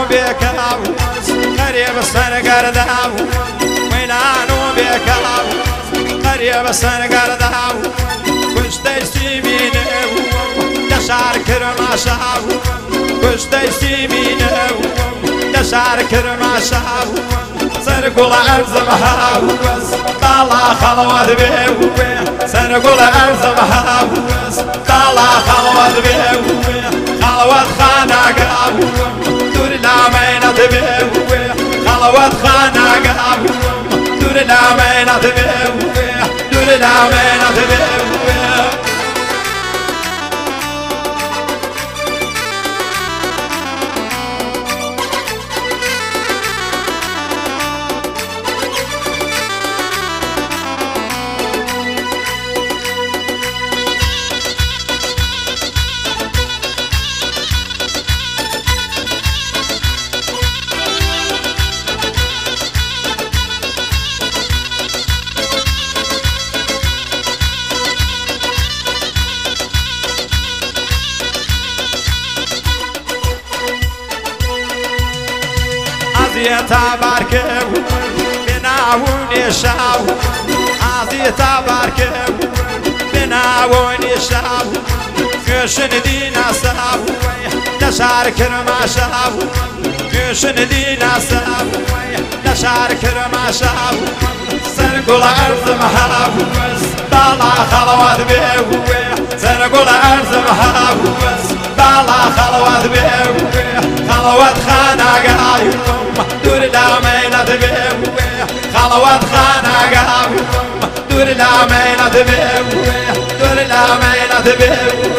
بێکاو قەرێ بەسەرگەرداو وەینان و بێکاو قەرێ بەسەرگەرداو کوشتەی سیمینە لە شار کرماشاو کوشتەی سیمینە لە شار کرماشاو سەرگوڵە ئەرزم هاوس باڵا خەڵەوەت بێ سەرگوڵە ئەرزم هاوس باڵا خەڵەوەت بێ خەڵەوەت خاناگاو دوور لامەینەت بێ خەڵەوەت خاناگاو دوور لامەینەت بێ دوور لامەینەت بێ عزيتا باركو بناوني شاو عزيتا باركو بناوني شاو كشن دينا ساو لشار كرما شاو كشن دينا ساو لشار كرما شاو سرقل أرض محاوس بالا خلوات بيو سرقل أرض محاوس بالا خلوات بيو خلوات خانا قايم دور لامينة بيو خلوات خانا قايم دور لامينة بيو دور لامينة بيو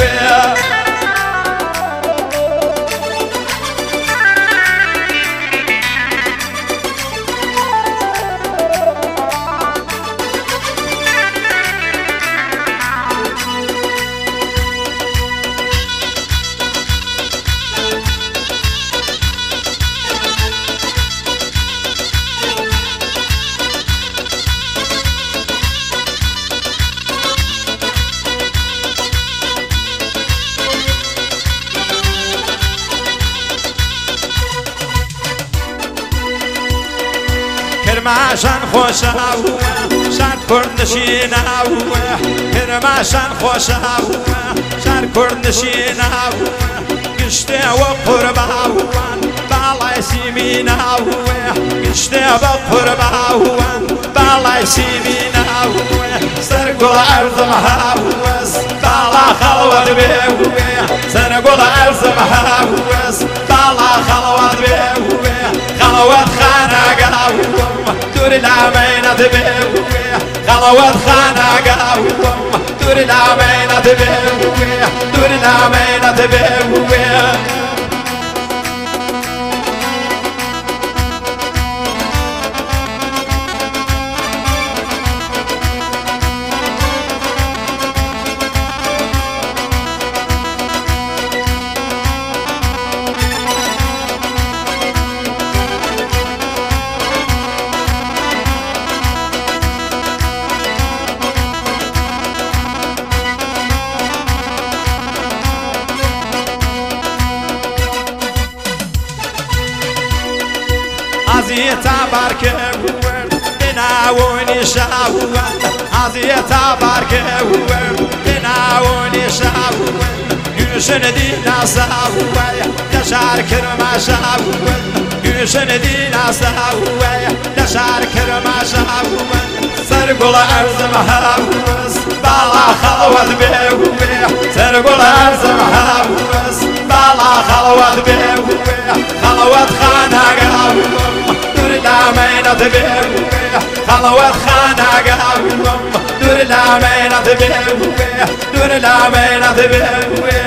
کرماشان خوشاو شان کرد نشیناو کرماشان خوشاو شان کرد نشیناو گشته و قرباو بالای سیمیناو گشته و قرباو بالای سیمیناو سرگل ارزم هاوس بالا خلوت بیو سرگل ارزم هاوس بالا خلوت بیو خلوت خاناگاو دور لامينة بيو خلوات خاناقاو دور لامينة بيو دور لامينة بيو عزيتا باركو بناوني شاو عزيتا باركو بناوني شاو يوشن دينا ساو لشار كرما شاو يوشن دينا ساو لشار كرما شاو سرقل أرزم هاوس بالا خلوت بيو سرقل أرزم هاوس بالا خلوت بيو خلوت خاناقاو دور لامينة بيو خلوت خاناقاو دور لامينة بيو دور لامينة بيو